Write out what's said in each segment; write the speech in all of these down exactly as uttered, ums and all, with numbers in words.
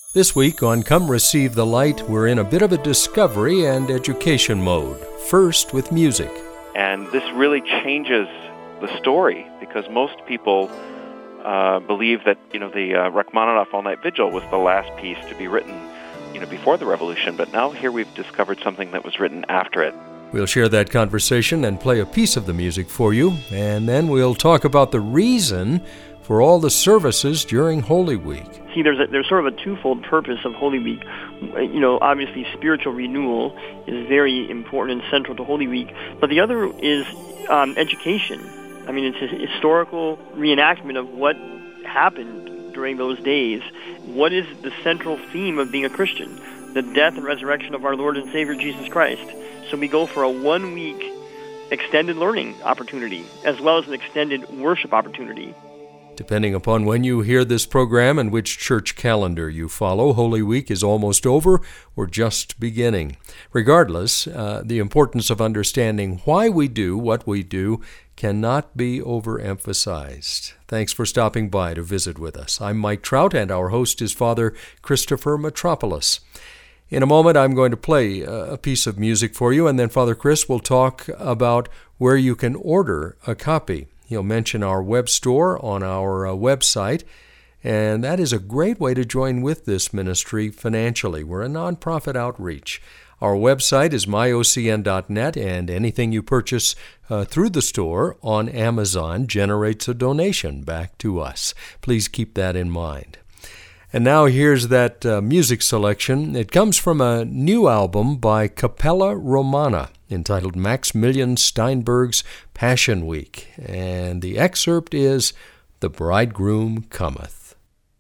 This week on Come Receive the Light, we're in a bit of a discovery and education mode. First with music. And this really changes the story because most people uh, believe that, you know, the uh, Rachmaninoff All-Night Vigil was the last piece to be written, you know, before the Revolution. But now here we've discovered something that was written after it. We'll share that conversation and play a piece of the music for you, and then we'll talk about the reason for all the services during Holy Week. See, there's a, there's sort of a twofold purpose of Holy Week. You know, obviously spiritual renewal is very important and central to Holy Week, but the other is um, education. I mean, it's a historical reenactment of what happened during those days. What is the central theme of being a Christian? The death and resurrection of our Lord and Savior Jesus Christ. So we go for a one-week extended learning opportunity as well as an extended worship opportunity. Depending upon when you hear this program and which church calendar you follow, Holy Week is almost over or just beginning. Regardless, uh, the importance of understanding why we do what we do cannot be overemphasized. Thanks for stopping by to visit with us. I'm Mike Trout, and our host is Father Christopher Metropolis. In a moment, I'm going to play a piece of music for you, and then Father Chris will talk about where you can order a copy. He'll mention our web store on our uh, website, and that is a great way to join with this ministry financially. We're a nonprofit outreach. Our website is my o c n dot net, and anything you purchase uh, through the store on Amazon generates a donation back to us. Please keep that in mind. And now here's that uh, music selection. It comes from a new album by Capella Romana entitled Maximilian Steinberg's Passion Week. And the excerpt is The Bridegroom Cometh.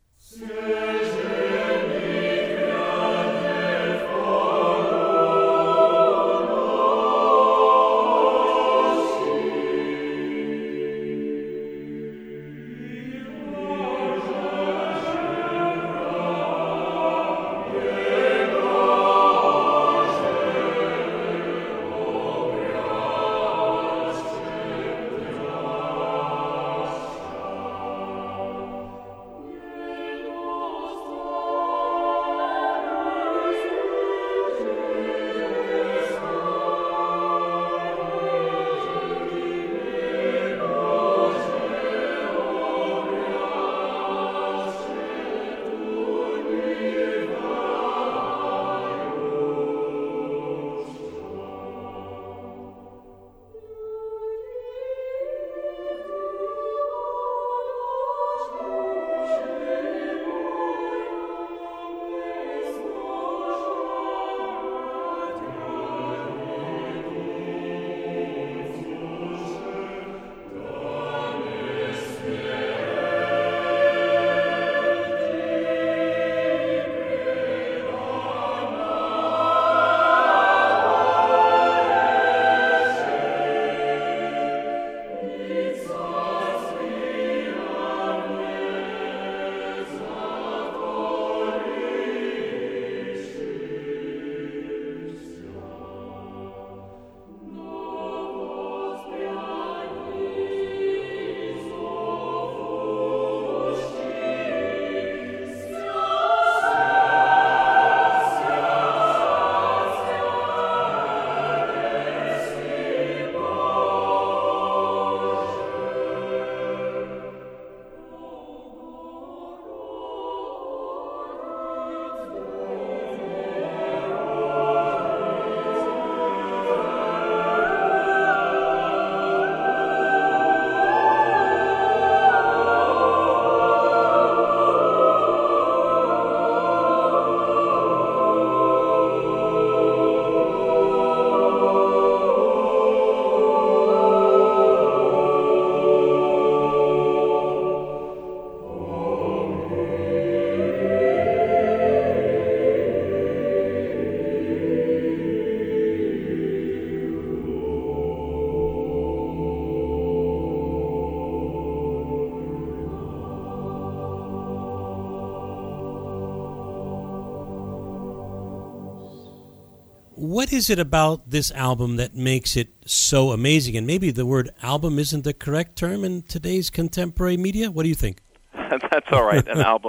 What is it about this album that makes it so amazing? And maybe the word album isn't the correct term in today's contemporary media. What do you think? That's all right. An album is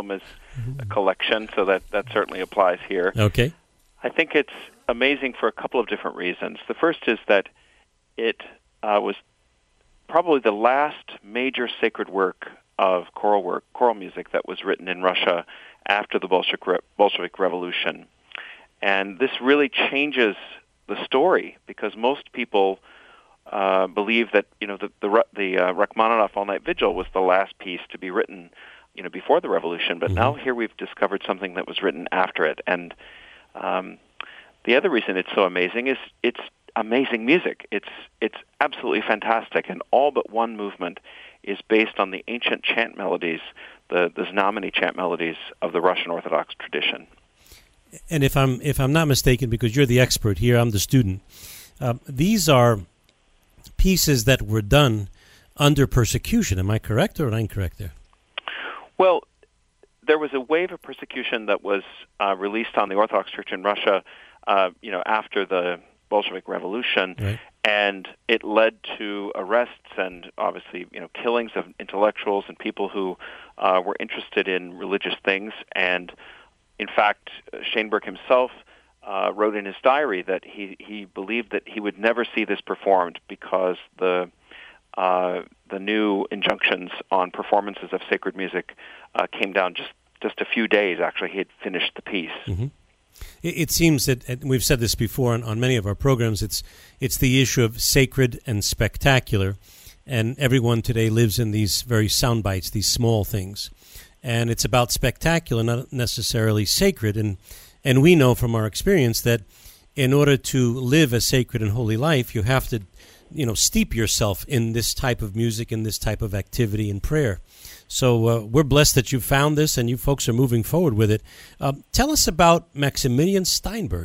mm-hmm. collection, so that, that certainly applies here. Okay. I think it's amazing for a couple of different reasons. The first is that it uh, was probably the last major sacred work of choral work, choral music that was written in Russia after the Bolshevik, Re- Bolshevik Revolution. And this really changes the story, because most people uh, believe that, you know, the the, the uh, Rachmaninoff All-Night Vigil was the last piece to be written, you know, before the revolution. But mm-hmm. now here we've discovered something that was written after it. And um, the other reason it's so amazing is it's amazing music. It's it's absolutely fantastic, and all but one movement is based on the ancient chant melodies, the, the Znameny chant melodies of the Russian Orthodox tradition. And if I'm if I'm not mistaken, because you're the expert here, I'm the student, uh, these are pieces that were done under persecution. Am I correct or incorrect there? Well, there was a wave of persecution that was uh, released on the Orthodox Church in Russia, uh, you know, after the Bolshevik Revolution, right. And it led to arrests and obviously, you know, killings of intellectuals and people who uh, were interested in religious things. And in fact, Steinberg himself uh, wrote in his diary that he, he believed that he would never see this performed because the uh, the new injunctions on performances of sacred music uh, came down just, just a few days. Actually, he had finished the piece. Mm-hmm. It seems that, and we've said this before on, on many of our programs, it's it's the issue of sacred and spectacular, and everyone today lives in these very sound bites, these small things, and it's about spectacular, not necessarily sacred, and and we know from our experience that in order to live a sacred and holy life, you have to, you know, steep yourself in this type of music and this type of activity and prayer. So uh, we're blessed that you found this and you folks are moving forward with it. Uh, tell us about Maximilian Steinberg.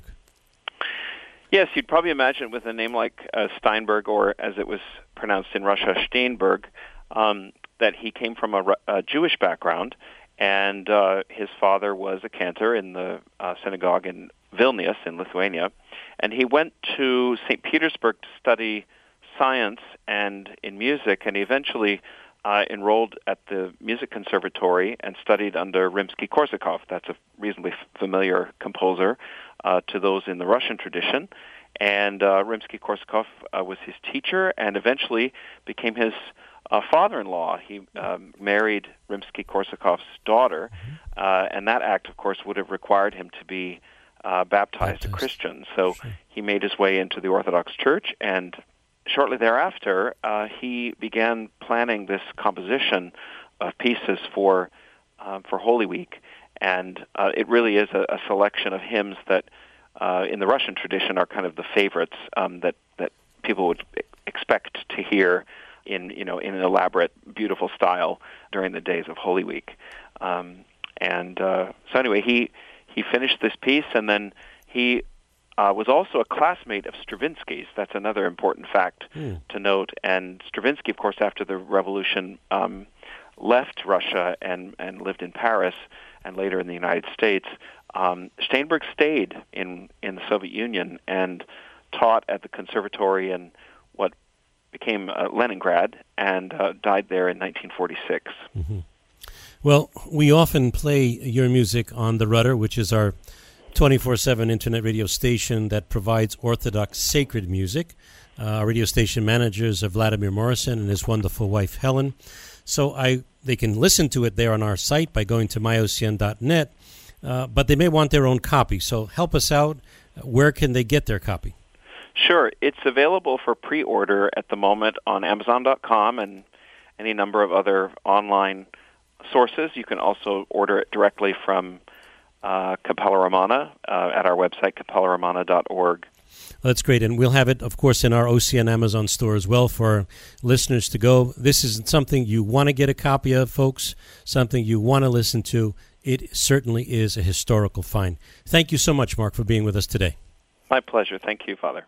Yes, you'd probably imagine with a name like uh, Steinberg, or as it was pronounced in Russia, Steinberg, um, that he came from a, a Jewish background, and uh, his father was a cantor in the uh, synagogue in Vilnius in Lithuania, and he went to Saint Petersburg to study science and in music, and he eventually Uh, enrolled at the Music Conservatory and studied under Rimsky-Korsakov. That's a reasonably f- familiar composer uh, to those in the Russian tradition. And uh, Rimsky-Korsakov uh, was his teacher and eventually became his uh, father-in-law. He um, married Rimsky-Korsakov's daughter, uh, and that act, of course, would have required him to be uh, baptized, baptized a Christian. So sure. He made his way into the Orthodox Church, and shortly thereafter, uh, he began planning this composition of pieces for um, for Holy Week, and uh, it really is a, a selection of hymns that, uh, in the Russian tradition, are kind of the favorites um, that that people would expect to hear in you know in an elaborate, beautiful style during the days of Holy Week. Um, and uh, so anyway, he he finished this piece, and then he. Uh, was also a classmate of Stravinsky's. That's another important fact mm. to note. And Stravinsky, of course, after the revolution, um, left Russia and, and lived in Paris and later in the United States. Um, Steinberg stayed in, in the Soviet Union and taught at the conservatory in what became uh, Leningrad, and uh, died there in nineteen forty-six. Mm-hmm. Well, we often play your music on The Rudder, which is our twenty-four seven internet radio station that provides Orthodox sacred music. Uh, our radio station managers are Vladimir Morrison and his wonderful wife, Helen. So I they can listen to it there on our site by going to my o c n dot net, uh, but they may want their own copy. So help us out. Where can they get their copy? Sure. It's available for pre-order at the moment on amazon dot com and any number of other online sources. You can also order it directly from Uh, Capella Romana uh, at our website, capella romana dot org. Well, that's great, and we'll have it, of course, in our O C N Amazon store as well for our listeners to go. This isn't something you want to get a copy of, folks, something you want to listen to. It certainly is a historical find. Thank you so much, Mark, for being with us today. My pleasure. Thank you, Father.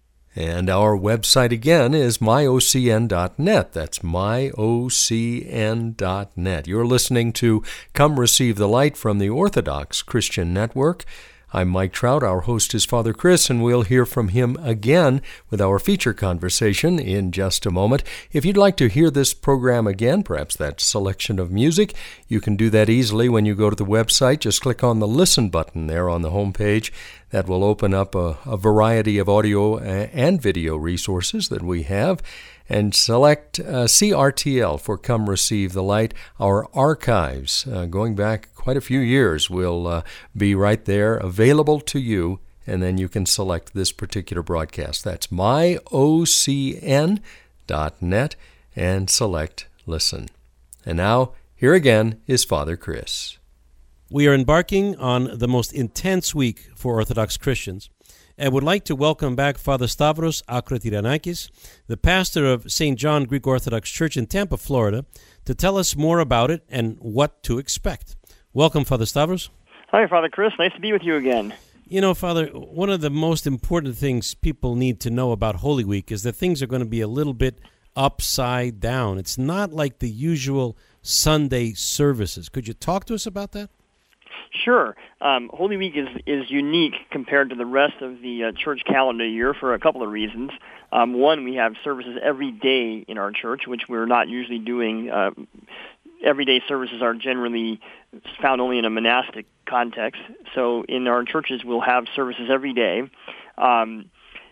And our website again is my o c n dot net. That's my o c n dot net. You're listening to Come Receive the Light from the Orthodox Christian Network. I'm Mike Trout. Our host is Father Chris, and we'll hear from him again with our feature conversation in just a moment. If you'd like to hear this program again, perhaps that selection of music, you can do that easily when you go to the website. Just click on the Listen button there on the home page. That will open up a, a variety of audio and video resources that we have. And select uh, C R T L for Come Receive the Light. Our archives, uh, going back quite a few years, will uh, be right there available to you, and then you can select this particular broadcast. That's my o c n dot net and select Listen. And now, here again is Father Chris. We are embarking on the most intense week for Orthodox Christians, and would like to welcome back Father Stavros Akratiranakis, the pastor of Saint John Greek Orthodox Church in Tampa, Florida, to tell us more about it and what to expect. Welcome, Father Stavros. Hi, Father Chris. Nice to be with you again. You know, Father, one of the most important things people need to know about Holy Week is that things are going to be a little bit upside down. It's not like the usual Sunday services. Could you talk to us about that? Sure. Um, Holy Week is is unique compared to the rest of the uh, church calendar year for a couple of reasons. Um, one, we have services every day in our church, which we're not usually doing. Uh, everyday services are generally found only in a monastic context. So in our churches, we'll have services every day. Um,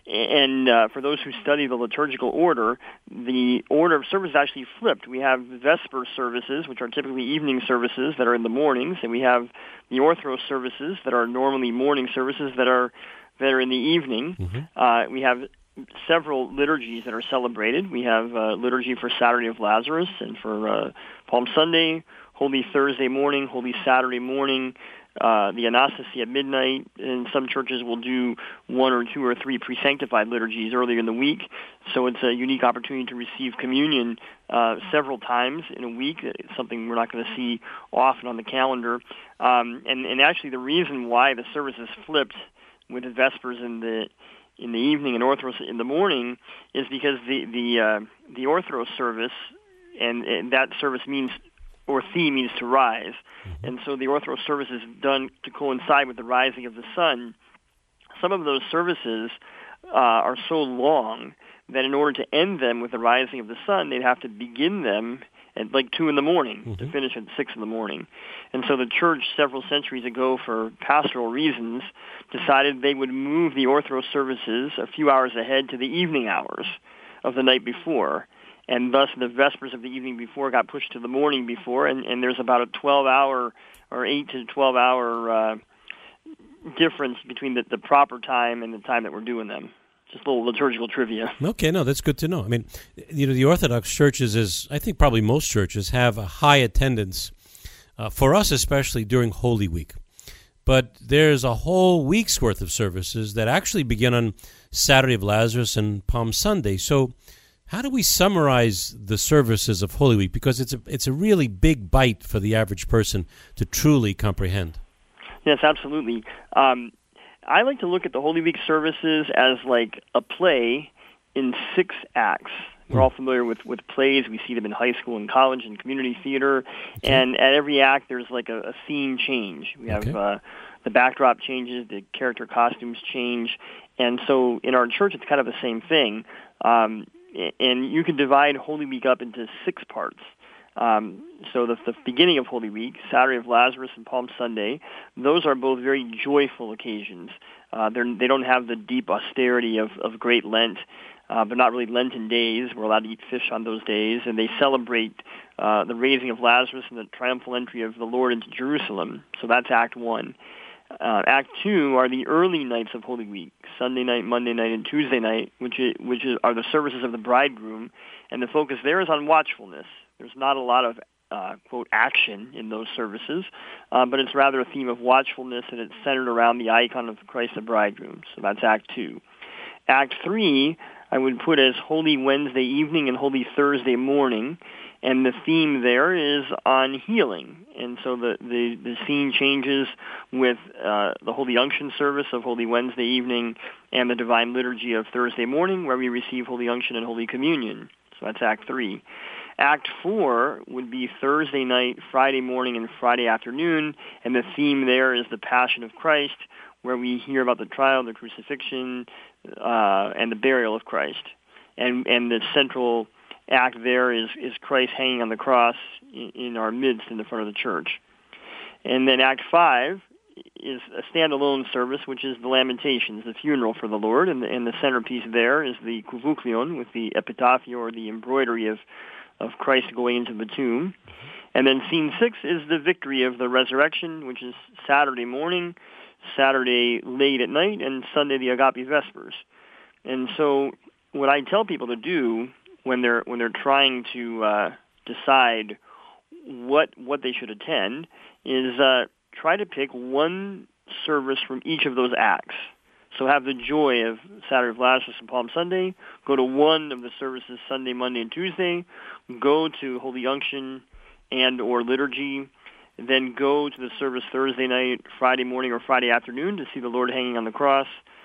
And uh, for those who study the liturgical order, the order of service is actually flipped. We have Vesper services, which are typically evening services that are in the mornings, and we have the Orthros services that are normally morning services that are that are in the evening. Mm-hmm. Uh, we have several liturgies that are celebrated. We have uh, liturgy for Saturday of Lazarus and for uh, Palm Sunday, Holy Thursday morning, Holy Saturday morning, Uh, the Anastasia at midnight, and some churches will do one or two or three pre-sanctified liturgies earlier in the week. So it's a unique opportunity to receive communion uh, several times in a week. It's something we're not going to see often on the calendar. Um, and, and actually the reason why the service is flipped with the Vespers in the in the evening and Orthros in the morning is because the the uh, the Orthros service, and, and that service means, or theme means to rise. Mm-hmm. And so the Orthros service is done to coincide with the rising of the sun. Some of those services uh, are so long that in order to end them with the rising of the sun, they'd have to begin them at like two in the morning mm-hmm. to finish at six in the morning. And so the church several centuries ago, for pastoral reasons, decided they would move the Orthros services a few hours ahead to the evening hours of the night before. And thus the Vespers of the evening before got pushed to the morning before, and, and there's about a twelve-hour or eight to twelve-hour uh, difference between the, the proper time and the time that we're doing them. Just a little liturgical trivia. Okay, no, that's good to know. I mean, you know, the Orthodox churches, is I think probably most churches, have a high attendance, uh, for us especially during Holy Week. But there's a whole week's worth of services that actually begin on Saturday of Lazarus and Palm Sunday. So how do we summarize the services of Holy Week? Because it's a it's a really big bite for the average person to truly comprehend. Yes, absolutely. Um, I like to look at the Holy Week services as like a play in six acts. We're all familiar with, with plays. We see them in high school and college and community theater. Okay. And at every act, there's like a, a scene change. We have okay. uh, the backdrop changes, the character costumes change. And so in our church, it's kind of the same thing. Um, and you can divide Holy Week up into six parts. Um, so the, the beginning of Holy Week, Saturday of Lazarus and Palm Sunday, those are both very joyful occasions. Uh, they're, they don't have the deep austerity of, of Great Lent. Uh, they're not really Lenten days. We're allowed to eat fish on those days, and they celebrate uh, the raising of Lazarus and the triumphal entry of the Lord into Jerusalem. So that's Act One. Uh, Act Two are the early nights of Holy Week, Sunday night, Monday night, and Tuesday night, which is, which is, are the services of the bridegroom, and the focus there is on watchfulness. There's not a lot of uh, quote action in those services, uh, but it's rather a theme of watchfulness, and it's centered around the icon of Christ the bridegroom. So that's Act Two. Act Three I would put as Holy Wednesday evening and Holy Thursday morning, and the theme there is on healing. And so the, the, the scene changes with uh, the Holy Unction service of Holy Wednesday evening and the Divine Liturgy of Thursday morning, where we receive Holy Unction and Holy Communion. So that's Act Three. Act four would be Thursday night, Friday morning, and Friday afternoon, and the theme there is the Passion of Christ, where we hear about the trial, the crucifixion, uh, and the burial of Christ. And and the central act there is, is Christ hanging on the cross in, in our midst in the front of the church. And then Act five is a standalone service, which is the Lamentations, the funeral for the Lord, and the, and the centerpiece there is the Kuvuklion, with the epitaphio, or the embroidery of, of Christ going into the tomb. And then Scene six is the victory of the resurrection, which is Saturday morning, Saturday late at night, and Sunday the Agape Vespers. And so what I tell people to do when they're when they're trying to uh, decide what what they should attend is uh, try to pick one service from each of those acts. So have the joy of Saturday of Lazarus and Palm Sunday, go to one of the services Sunday, Monday, and Tuesday, go to Holy Unction and or liturgy, then go to the service Thursday night, Friday morning, or Friday afternoon to see the Lord hanging on the cross,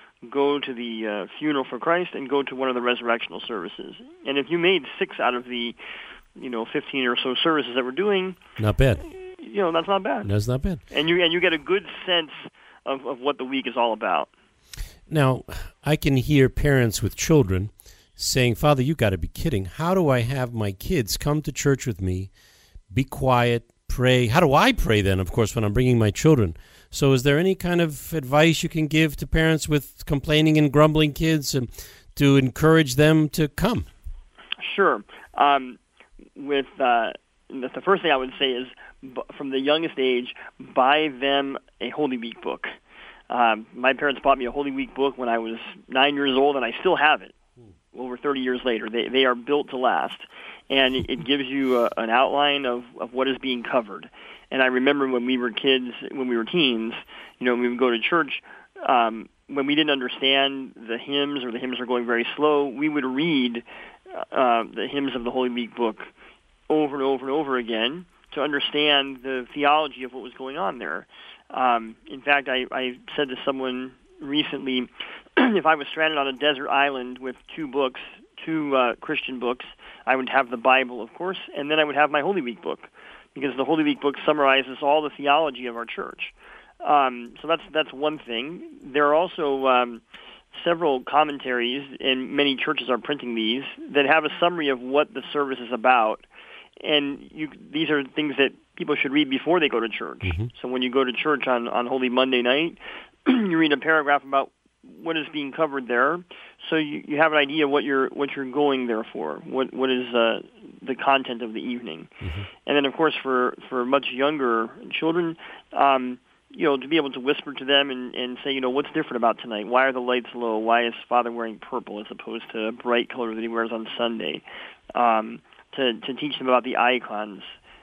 go to the uh, funeral for Christ, and go to one of the resurrectional services. And if you made six out of the, you know, fifteen or so services that we're doing, not bad. You know, that's not bad. That's not bad. And you and you get a good sense of, of what the week is all about. Now, I can hear parents with children saying, Father, you got to be kidding. How do I have my kids come to church with me, be quiet, pray? How do I pray then, of course, when I'm bringing my children? So is there any kind of advice you can give to parents with complaining and grumbling kids and to encourage them to come? Sure. Um, with uh, the first thing I would say is, from the youngest age, buy them a Holy Week book. Um, my parents bought me a Holy Week book when I was nine years old, and I still have it over thirty years later. They they are built to last, and it, it gives you a, an outline of, of what is being covered. And I remember when we were kids, when we were teens, you know, when we would go to church, um, when we didn't understand the hymns or the hymns were going very slow, we would read uh, the hymns of the Holy Week book over and over and over again to understand the theology of what was going on there. Um, in fact, I, I said to someone recently, if I was stranded on a desert island with two books, two uh, Christian books, I would have the Bible, of course, and then I would have my Holy Week book, because the Holy Week book summarizes all the theology of our church. Um, so that's that's one thing. There are also um, several commentaries, and many churches are printing these, that have a summary of what the service is about. And you, these are things that people should read before they go to church. Mm-hmm. So when you go to church on, on Holy Monday night, you read a paragraph about what is being covered there, so you, you have an idea of what you're what you're going there for, what what is uh, the content of the evening. Mm-hmm. And then, of course, for, for much younger children, um, you know, to be able to whisper to them and, and say, you know, what's different about tonight? Why are the lights low? Why is Father wearing purple as opposed to a bright color that he wears on Sunday? Um, to, to teach them about the icons.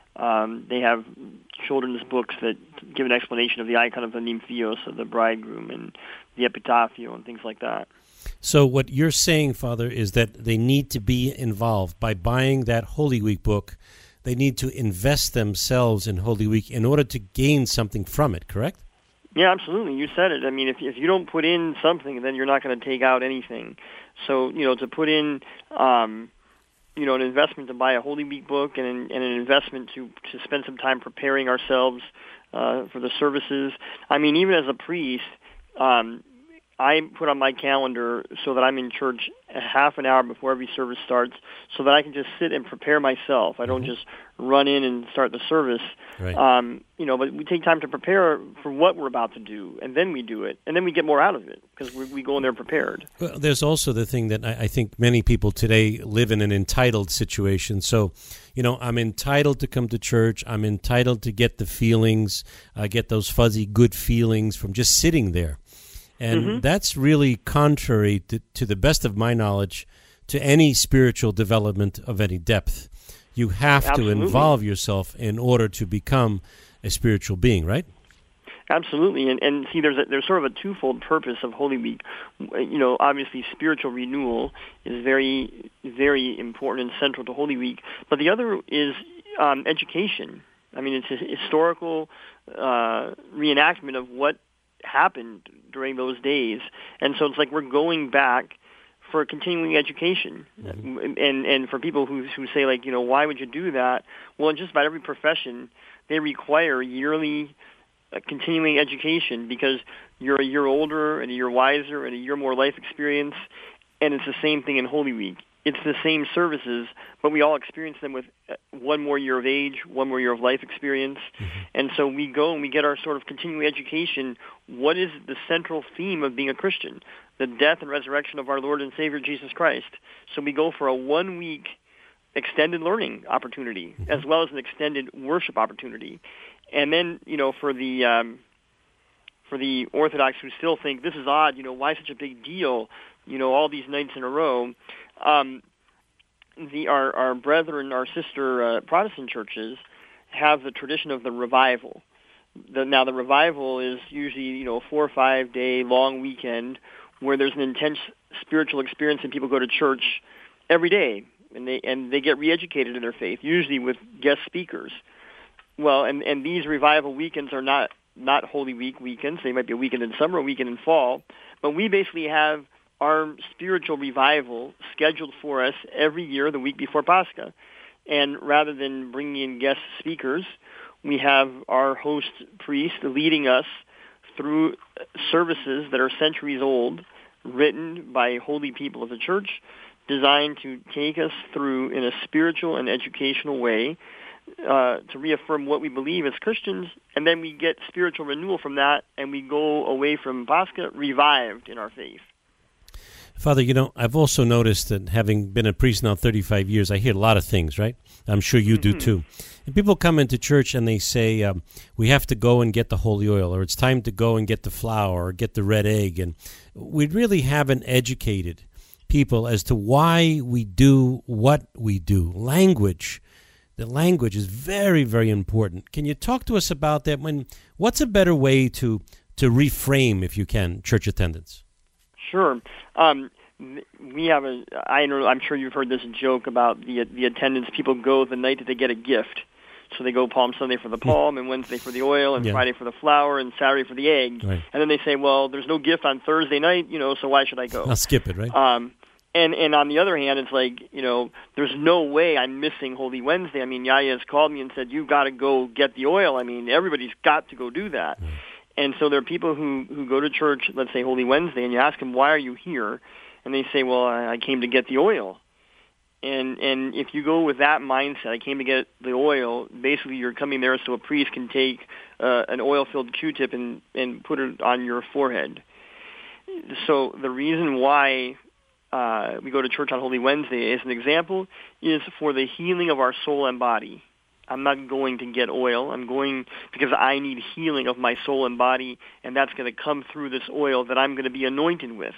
Um, they have children's books that give an explanation of the icon of the nymphios, of the bridegroom, and the epitaphio, and things like that. So what you're saying, Father, is that they need to be involved. By buying that Holy Week book, they need to invest themselves in Holy Week in order to gain something from it, correct? Yeah, absolutely. You said it. I mean, if if you don't put in something, then you're not going to take out anything. So, you know, to put in... Um, you know, an investment to buy a Holy Week book, and an, and an investment to, to spend some time preparing ourselves uh, for the services. I mean, even as a priest, um, I put on my calendar so that I'm in church a half an hour before every service starts, so that I can just sit and prepare myself. I don't mm-hmm. just run in and start the service. Right. Um, you know, but we take time to prepare for what we're about to do, and then we do it, and then we get more out of it because we, we go in there prepared. Well, there's also the thing that I, I think many people today live in an entitled situation. So, you know, I'm entitled to come to church. I'm entitled to get the feelings, uh, get those fuzzy good feelings from just sitting there. And mm-hmm. that's really contrary, to, to the best of my knowledge, to any spiritual development of any depth. You have Absolutely. to involve yourself in order to become a spiritual being, right? Absolutely, and and see, there's a, there's sort of a twofold purpose of Holy Week. You know, obviously, spiritual renewal is very, very important and central to Holy Week. But the other is um, education. I mean, it's a historical uh, reenactment of what happened during those days, and so it's like we're going back for continuing education. Mm-hmm. And and for people who who say, like, you know, why would you do that? Well, in just about every profession, they require yearly uh, continuing education because you're a year older and a year wiser and a year more life experience, and it's the same thing in Holy Week. It's the same services, but we all experience them with one more year of age, one more year of life experience. Mm-hmm. And so we go and we get our sort of continuing education. What is the central theme of being a Christian? The death and resurrection of our Lord and Savior Jesus Christ. So we go for a one-week extended learning opportunity, mm-hmm. as well as an extended worship opportunity. And then, you know, for the um, for the Orthodox who still think this is odd, you know, why such a big deal, you know, all these nights in a row, um, the our, our brethren, our sister uh, Protestant churches have the tradition of the revival. The, now, the revival is usually, you know, a four or five day long weekend where there's an intense spiritual experience and people go to church every day and they and they get re-educated in their faith, usually with guest speakers. Well, and, and these revival weekends are not, not Holy Week weekends. They might be a weekend in summer, a weekend in fall. But we basically have our spiritual revival scheduled for us every year, the week before Pascha. And rather than bringing in guest speakers, we have our host priest leading us through services that are centuries old, written by holy people of the church, designed to take us through in a spiritual and educational way uh, to reaffirm what we believe as Christians, and then we get spiritual renewal from that, and we go away from Pascha revived in our faith. Father, you know, I've also noticed that having been a priest now thirty-five years, I hear a lot of things, right? I'm sure you mm-hmm. do too. And people come into church and they say, um, we have to go and get the holy oil, or it's time to go and get the flour, or get the red egg. And we really haven't educated people as to why we do what we do. Language. The language is very, very important. Can you talk to us about that? When what's a better way to, to reframe, if you can, church attendance? Sure. Um, we have a. I know. I'm sure you've heard this joke about the the attendance. People go the night that they get a gift, so they go Palm Sunday for the palm, and Wednesday for the oil, and yeah. Friday for the flour, and Saturday for the egg. Right. And then they say, "Well, there's no gift on Thursday night, you know, so why should I go?" I'll skip it, right? Um, and and on the other hand, it's like, you know, there's no way I'm missing Holy Wednesday. I mean, Yaya has called me and said, "You've got to go get the oil." I mean, everybody's got to go do that. Right. And so there are people who, who go to church, let's say Holy Wednesday, and you ask them, why are you here? And they say, well, I came to get the oil. And and if you go with that mindset, I came to get the oil, basically you're coming there so a priest can take uh, an oil-filled Q-tip and, and put it on your forehead. So the reason why uh, we go to church on Holy Wednesday, as an example, is for the healing of our soul and body. I'm not going to get oil. I'm going because I need healing of my soul and body, and that's going to come through this oil that I'm going to be anointed with.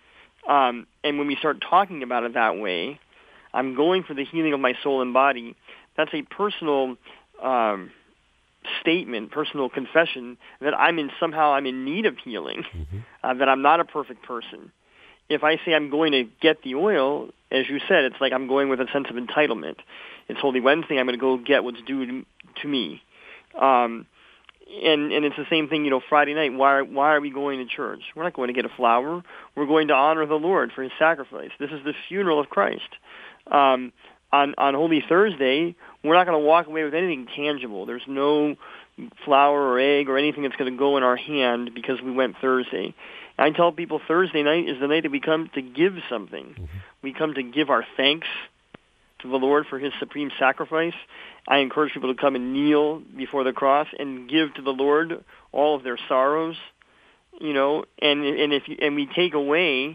Um, and when we start talking about it that way, I'm going for the healing of my soul and body. That's a personal um, statement, personal confession that I'm in somehow I'm in need of healing, mm-hmm. uh, that I'm not a perfect person. If I say I'm going to get the oil, as you said, it's like I'm going with a sense of entitlement. It's Holy Wednesday, I'm going to go get what's due to, to me. Um, and and it's the same thing, you know, Friday night. Why, why are we going to church? We're not going to get a flower. We're going to honor the Lord for his sacrifice. This is the funeral of Christ. Um, on, on Holy Thursday, we're not going to walk away with anything tangible. There's no flour or egg or anything that's going to go in our hand because we went Thursday. I tell people Thursday night is the night that we come to give something. Mm-hmm. We come to give our thanks to the Lord for his supreme sacrifice. I encourage people to come and kneel before the cross and give to the Lord all of their sorrows, you know, and and if you, and we take away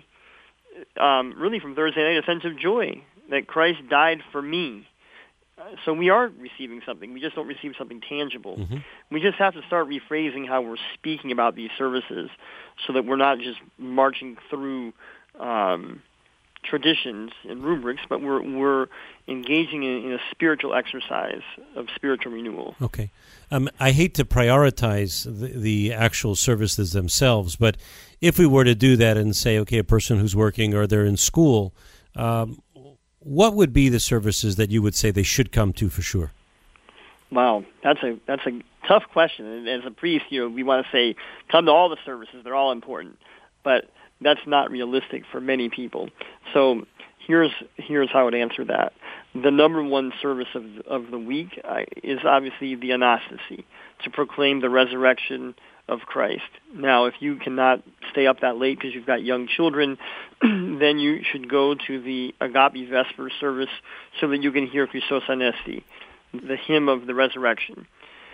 um, really from Thursday night a sense of joy that Christ died for me. So we are receiving something. We just don't receive something tangible. Mm-hmm. We just have to start rephrasing how we're speaking about these services so that we're not just marching through um, traditions and rubrics, but we're we're engaging in, in a spiritual exercise of spiritual renewal. Okay. Um, I hate to prioritize the, the actual services themselves, but if we were to do that and say, okay, a person who's working or they're in school, um, what would be the services that you would say they should come to for sure? Wow, that's a that's a tough question. And as a priest, you know, we want to say come to all the services; they're all important. But that's not realistic for many people. So here's here's how I would answer that. The number one service of of the week uh, is obviously the Anastasy, to proclaim the resurrection of Christ. Now, if you cannot stay up that late because you've got young children, then you should go to the Agape Vesper service so that you can hear Christos Anesti, the hymn of the resurrection.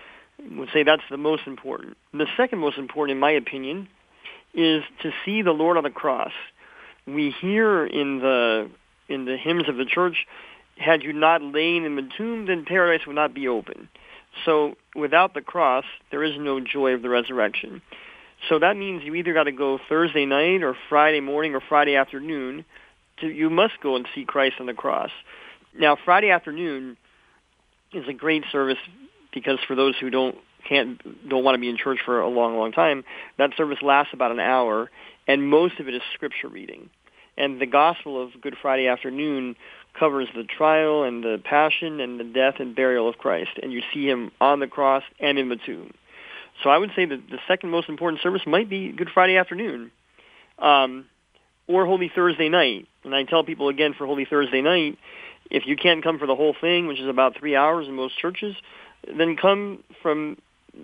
I would say that's the most important. The second most important, in my opinion, is to see the Lord on the cross. We hear in the in the hymns of the church, had you not lain in the tomb, then paradise would not be open. So without the cross, there is no joy of the resurrection. So that means you either got to go Thursday night or Friday morning or Friday afternoon. To, you must go and see Christ on the cross. Now, Friday afternoon is a great service because for those who don't can't don't want to be in church for a long, long time, that service lasts about an hour, and most of it is scripture reading. And the gospel of Good Friday afternoon covers the trial and the passion and the death and burial of Christ, and you see him on the cross and in the tomb. So I would say that the second most important service might be Good Friday afternoon, um, or Holy Thursday night. And I tell people again for Holy Thursday night, if you can't come for the whole thing, which is about three hours in most churches, then come from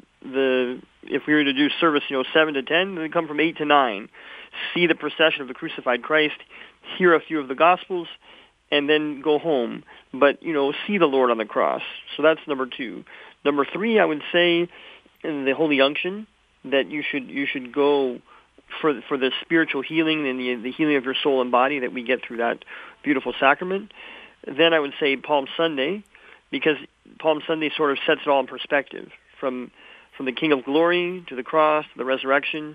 the, if we were to do service, you know, seven to ten, then come from eight to nine. See the procession of the crucified Christ, hear a few of the Gospels, and then go home. But, you know, see the Lord on the cross. So that's number two. Number three, I would say, in the Holy Unction, that you should you should go for for the spiritual healing and the, the healing of your soul and body that we get through that beautiful sacrament. Then I would say Palm Sunday, because Palm Sunday sort of sets it all in perspective, from from the King of Glory to the cross to the resurrection.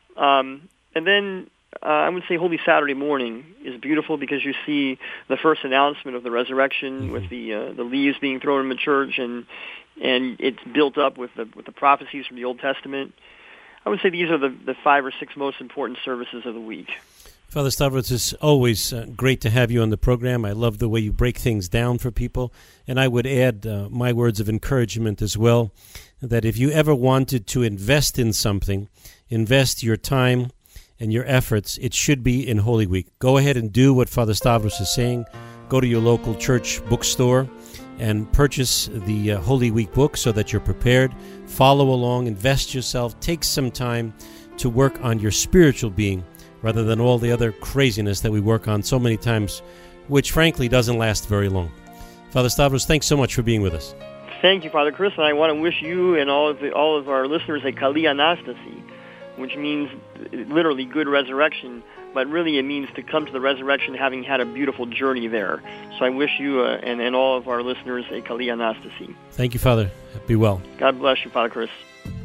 Um, and then Uh, I would say Holy Saturday morning is beautiful because you see the first announcement of the resurrection mm-hmm. with the uh, the leaves being thrown in the church, and and it's built up with the with the prophecies from the Old Testament. I would say these are the, the five or six most important services of the week. Father Stavros, it's always uh, great to have you on the program. I love the way you break things down for people, and I would add uh, my words of encouragement as well, that if you ever wanted to invest in something, invest your time and your efforts, it should be in Holy Week. Go ahead and do what Father Stavros is saying. Go to your local church bookstore and purchase the uh, Holy Week book so that you're prepared. Follow along, invest yourself, take some time to work on your spiritual being rather than all the other craziness that we work on so many times, which frankly doesn't last very long. Father Stavros, thanks so much for being with us. Thank you, Father Chris, and I want to wish you and all of the, all of our listeners a Kali Anastasi, which means literally good resurrection, but really it means to come to the resurrection having had a beautiful journey there. So I wish you uh, and, and all of our listeners a Kali Anastasi. Thank you, Father. Be well. God bless you, Father Chris.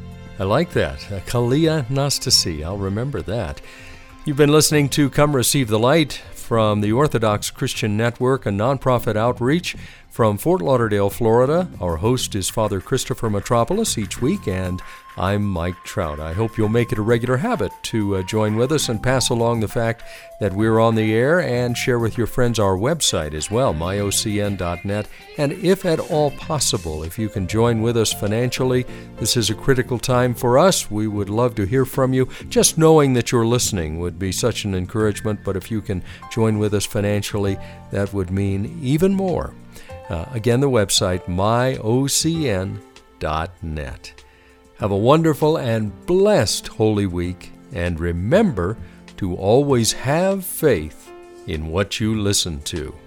I like that. A Kali Anastasi. I'll remember that. You've been listening to Come Receive the Light from the Orthodox Christian Network, a nonprofit outreach from Fort Lauderdale, Florida. Our host is Father Christopher Metropolis each week, and I'm Mike Trout. I hope you'll make it a regular habit to uh, join with us and pass along the fact that we're on the air, and share with your friends our website as well, my o c n dot net. And if at all possible, if you can join with us financially, this is a critical time for us. We would love to hear from you. Just knowing that you're listening would be such an encouragement, but if you can join with us financially, that would mean even more. Uh, again, the website, my o c n dot net. Have a wonderful and blessed Holy Week, and remember to always have faith in what you listen to.